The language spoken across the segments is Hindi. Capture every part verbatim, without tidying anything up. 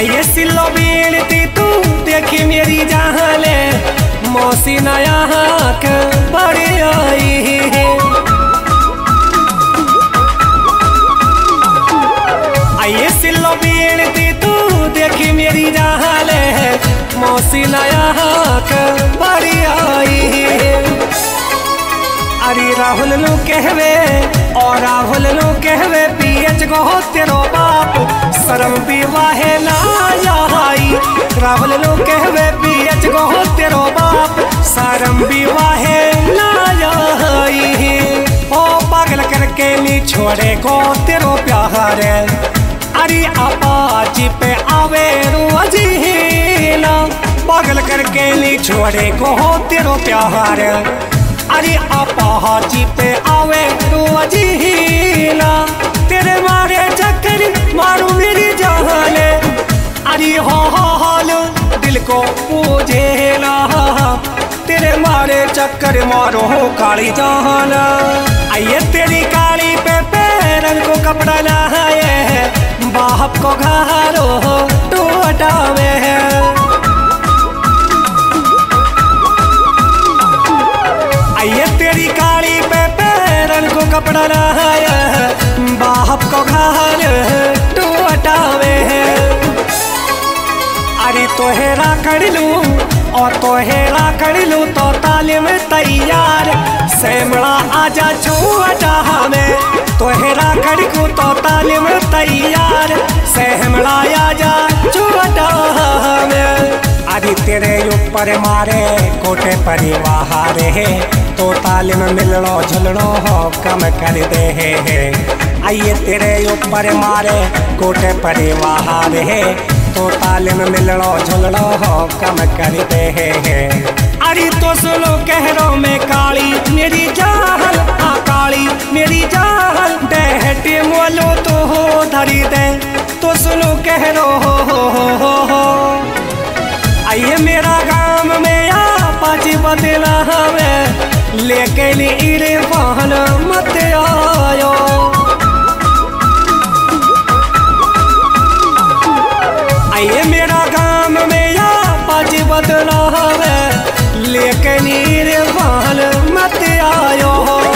आइए सिलो बीड़ती तू देखी मेरी जहाले मौसी नया के बड़ी आई है। आइए सिलो बीड़ती तू देखी मेरी जहाले मौसी नया के बड़ी आई है। अरे राहुल नु कहवे और राहुल नु कहवे पीएच गो तेरो बाप शर्म भी वाहे ना आई। राहुल नु कहवे पीएच गो तेरो बाप शर्म भी वाहे ना आई। ओ पागल करके नी छोड़े गो तेरो प्यार अरे अपाची पे आवे रोजीना। पागल करके नी छोड़े गो तेरो प्यार अरे अपाची पे आवे रोजीना। तेरे मारे चक्कर मारू मेरी जाने अरे हो हाल दिल को पूजेला। तेरे मारे चक्कर मारो काली जाना। आइए तेरी काली पे पैरन को कपड़ा लाए बाप को घारो तू हटावे है। आइए तेरी काली पे पैरन को कपड़ा लाया बाप को घर तू हटावे है। अरे तो हेरा कर लूं और तो हेरा कर लूं तो तालीम तैयार सेमड़ा आजा छूटा हमें। तो हेरा कर लूं तो तालीम तैयार सेमड़ा आजा छूटा हमें। अरे तेरे ऊपर मारे कोटे परिवार है तो तालीम मिलनो झुलनो हो कम कर दे है। आइए तेरे ऊपर मारे कोटे परिवार है तो तालीम मिलनो झुलनो हो कम कर दे है। अरे तो सुनो कहरो में काली मेरी जाहल आ काली मेरी जाहल डेहटी मोलो तो हो धरी दे। तो सुनो कहरो हो हो हो हो हो। आइए मेरा गांव में आ पाची बदला हमें लेकिन इरे वाहन मत आयो। आइए मेरा गांव में या पाची बदला हमें लेकिन इरे वाहन मत आयो।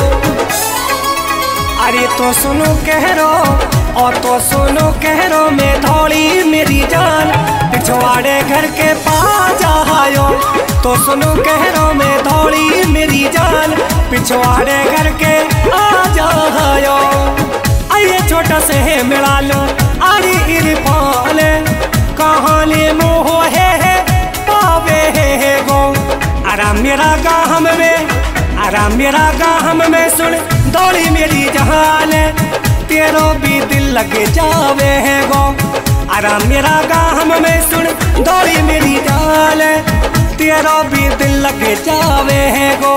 अरे तो सुनो कहरो और तो सुनो कहरो में थोड़ी मेरी जान पिछवाड़े घर के पास आयो। तो सुनो कहरो में थोड़ी मेरी जान पिछवाड़े घर के आ जायो। आइए छोटा से है मिला लो अरे इरफान कहानी मोह है, है पावे है गो। आराम मेरा गाम में आराम मेरा गाम में सुन दौड़ी मेरी जहान तेरो भी दिल लगे जावे है गो। आराम मेरा गाम में सुन दौड़ी मेरी जान तेरो भी दिल लगे जावे है गो।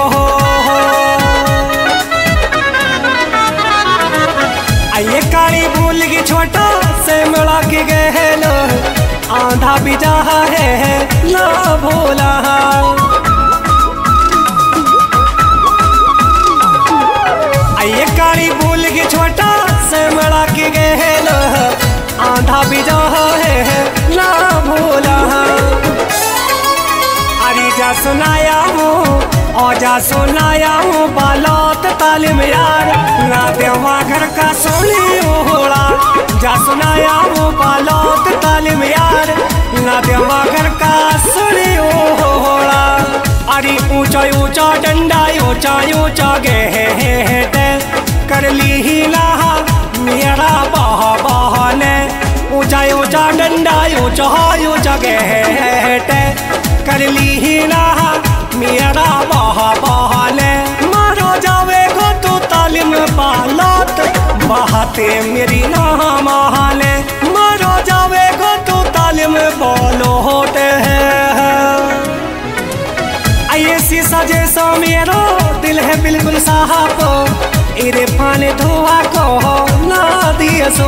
आइए काली भूल की छोटा से मिला के गहलो आंधा भी जा है ना भोला। आइए काली भूल की छोटा से मिला के गहलो आंधा भी जा है ना भोला। अरे जा सुनाया हूँ और जा सुनाया हूँ बालौत तालीम यार ना देवा घर का सोनी ओला। जा सुनाया हूँ बालौत तालीम यार ना देवा घर का सोनी ओला। अरे ऊंचा ऊंचा डंडा ऊंचा ऊंचा गेट कर ली ही लाहा मेरा बाह बहने। ऊंचा ऊंचा डंडा ऊंचा ऊंचा गेट कर ली ही लाहा मेरा बाह बहने। मारो जावे गो तू तालीम बालौत बहाते मेरी ना महाने। मारो जावे गो तू तालीम बालौत है। आइए शीशा जैसा मेरा दिल है बिल्कुल साफ इरफान धुआ को ना दिए सो।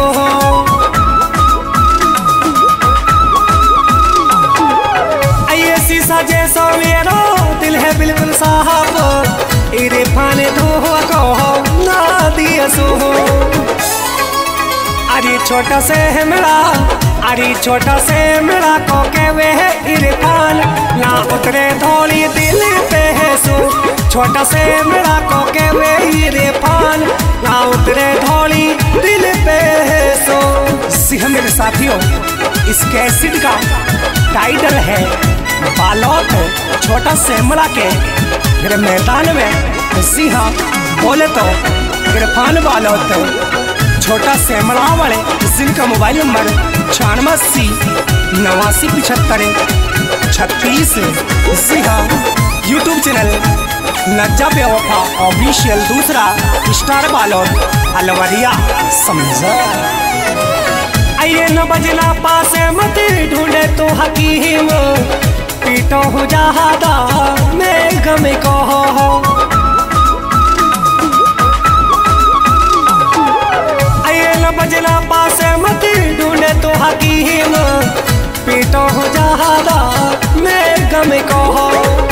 आइए शीशा जैसा मेरा दिल है बिल्कुल साफ इरफान धुआ को ना दिए सो। अरे छोटा से है मिला अरे छोटा से मेरा को के वे है इरफान ना उतरे थोड़ी दिल पे है सो। छोटा से मेरा को के वे इरफान ना उतरे थोड़ी दिल पे है सो। जी हाँ मेरे साथियों, इस कैसेट का टाइटल है बालौत छोटा सेमड़ा के मेरे मैदान में। जी हाँ बोले तो इरफान बालौत छोटा सेमड़ा वाले जिनका मोबाइल नंबर छियानवे अस्सी नवासी पिछहत्तर छत्तीस। जी हाँ यूट्यूब चैनल नज्जा बेवफा ऑफिशियल, दूसरा स्टार बालौत अलवरिया समझा। आइए न बजना पासे मत ढूंढे तो हकीम पीटो हो जादा मैं गम को हो। बजना पासे मत ढूंढे तो हकीम पीटो हो जादा मैं गम को हो।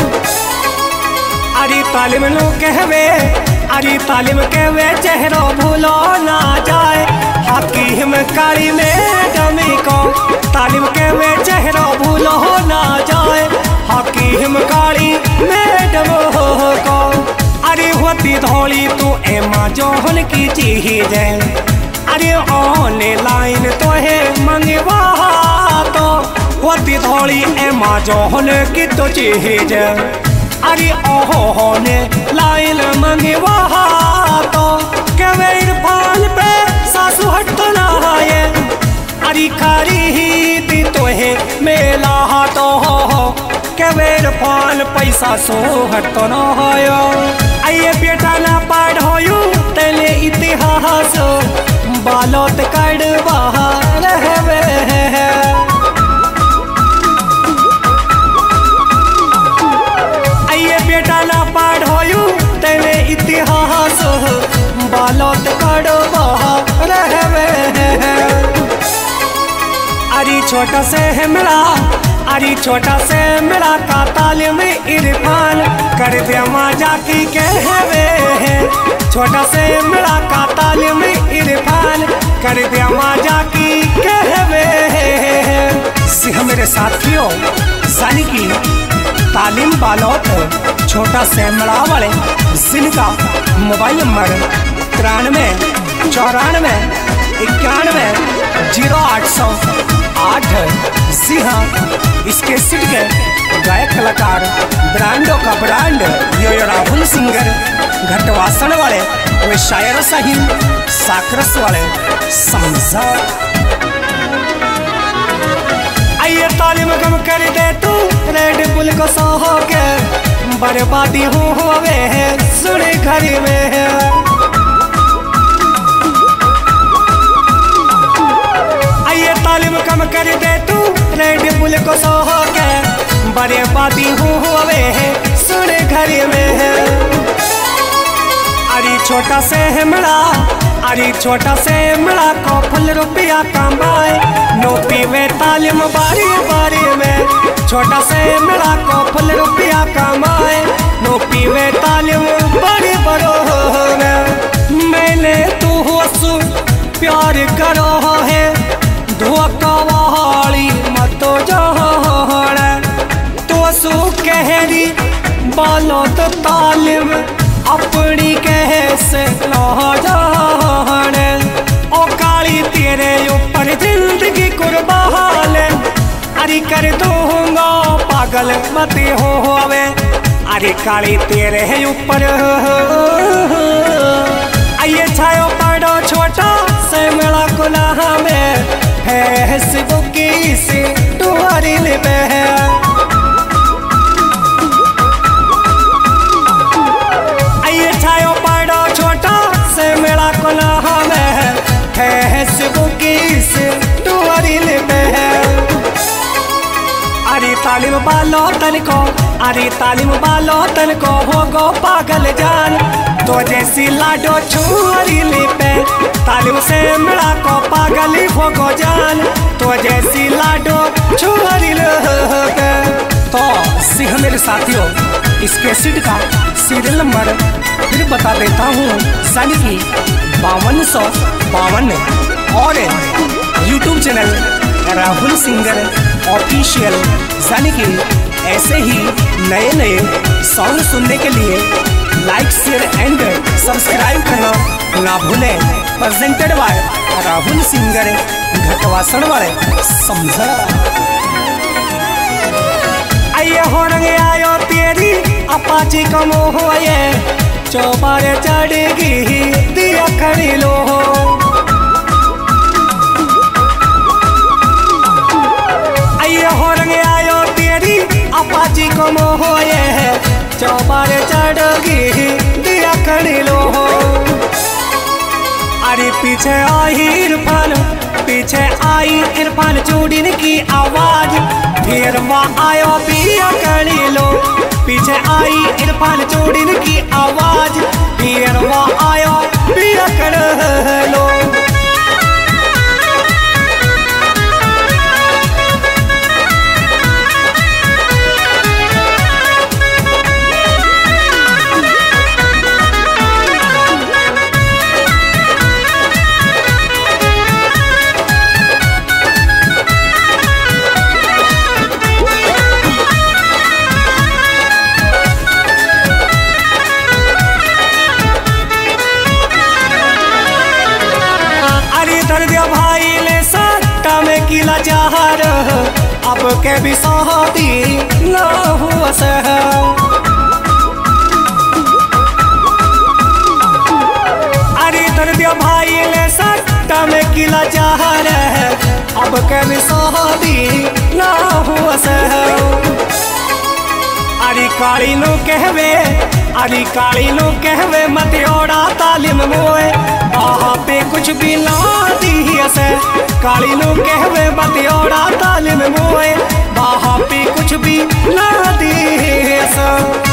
अरे तालिम लो कहवे अरे तालिम कहवे चेहरो भूलो ना जाए हकीम कारी में गम को। तालिम कहवे चेहरो भूलो ना जाए हकीम कारी में गम को। अरे होती धोली तू एमा जोहन की चीज है। अरे ऑनलाइन तो है मंगवा तो होती थोड़ी एमेजॉन की तो चीज। अरे ओहोने लाइन मंगवा तो कवे इरफान पे सासू हट तो ना है। अरे खरीदी तो है मेला तो हो कवे इरफान पैसा सो हट तो ना हो। आइए बेटा ना पढ़ो तेले इतिहास बालौत कड़वा रहवे है। आइए बेटा ना पढ़ो तेरे इतिहास बालौत कड़वा रहवे है। अरे छोटा से है मेरा अरे छोटा से मेरा का तालिम इरफान कर दिया माजा की कहवे है। छोटा से मेरा का तालिम इरफान कर दिया माजा की कहवे है। जी हाँ मेरे साथियों, सानी की तालीम बालौत छोटा सेमड़ा वाले जिनका मोबाइल नंबर तिरानवे चौरानवे इक्यानवे जीरो आठ सौ आठ। जी हाँ इसके सिट के गायक कलाकार ब्रांडों का brand yo Rahul singer Ghatwasan वाले वे शायर साहिल साकरस वाले समझा। आइए तालीम गम कर दे तू रेड बुल को सो के बर्बादी हो होवे है सुन घर में है। आइए तालीम कम कर दे तू रेड बुल को सो के बर्बादी हो होवे है सुन घर में है। अरे छोटा से है मेरा अरे छोटा से मेरा को फुल रुपया कमाए नो पीवे तालीम बारी बारी में। छोटा से मेरा को फुल रुपया कमाए नो पीवे तालीम बारी बरो में। मैंने तू हसू प्यार करो है धोखा वाली मत जोड़ तो सू कहरी बालो तो तालीम अपनी कैसे जाने ओ काली तेरे ऊपर जिंदगी कुर्बान अरे कर दूंगा पागल मत हो होवे। अरे काली तेरे ऊपर आइए छायो पड़ो छोटा से मेरा गुनाह में फेसबुक की से तुम्हारी लिपे है। अरे तालीम बालो तन को अरे तालीम बालो तन को हो गो पागल जान तो जैसी लाडो छुरी लिपे तालीम से मेरा को पागल हो गो जान तो जैसी लाडो छुरी लिपे। तो सिंह मेरे साथियों इस कैसेट का सीरियल नंबर फिर बता देता हूँ सन की बावन सौ बावन और YouTube channel Rahul singer official. यानी कि ऐसे ही नए नए सॉन्ग सुनने के लिए लाइक शेयर एंड सब्सक्राइब करना ना भूलें। Presented by Rahul singer Ghatwasan वाले समझा। आइए हो रंग आयो तेरी अपाची कम हो ये चौबारे चढ़ेगी दिया खड़ी लो। आइए हो रंग आयो तेरी अपाची कम हो ये चौबारे चढ़ेगी दिया खड़ी लो। अरे पीछे आई इरफान पीछे आई इरफान चूड़ीन की आवाज फिर वहाँ आयो पिया कड़ी लो। पीछे आई इरफान चूड़ीन की आवाज फिर वहाँ आयो पिया कर लो। भाई ले सट्टा में किला चाहर अब के भी सहती न हुआ सह। अरे दर्द भाई ले सट्टा में किला चाहर अब के भी सहती न हुआ सह। अरे काली नो कहवे अरे काली नो कहवे मत ओड़ा तालिम मोए वहाँ पे कुछ भी ना दी से। काली नो कहवे मत ओड़ा तालिम मोए वहाँ पे कुछ भी ना दी से।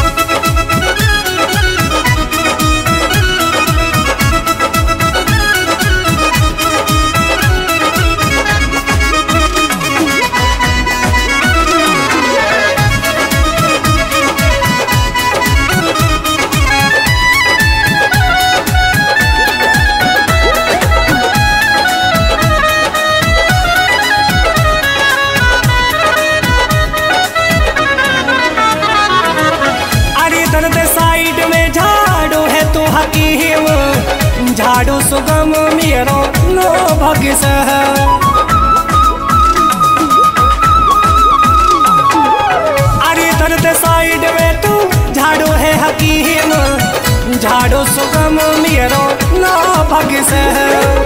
साइड में झाड़ू है तो हकीम झाड़ू सुगम मेरो नो भग सह। अरे दर्द साइड में तू झाड़ू है हकीम झाड़ू सुगम मेरो नो भग सह।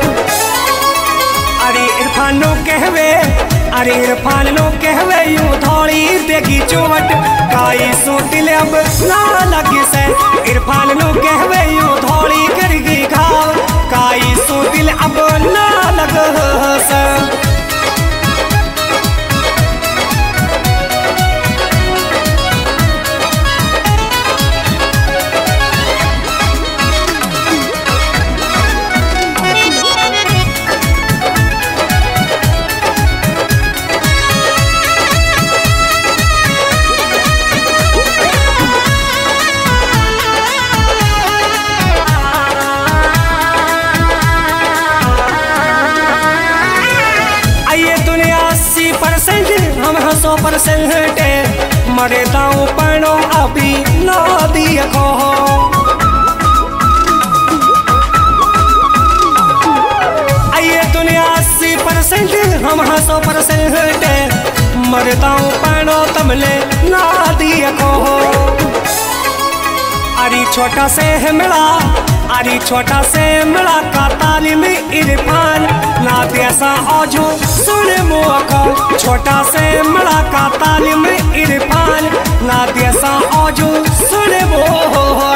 अरे इरफान नो कहवे अरे इरफान नो कहवे यूं थोड़ी देखी चोट काई सो दिल अब ना लगे से। इरफान नो कहवे यूं थोड़ी करगी घाव काई सो दिल अब ना लगे से। हम सौ परसेंट मरे दाऊ पनो अभी ना दिया खो। आइए दुनिया अस्सी परसेंट हम सौ परसेंट मरे दाऊ पनो तमले ना दिया खो। अरे छोटा से है मिला अरे छोटा से मिला का तालिम इरफान ना ऐसा औजो सुने मुआ छोटा से मिला का तालिम इरफान ना ऐसा औजो सुने वो।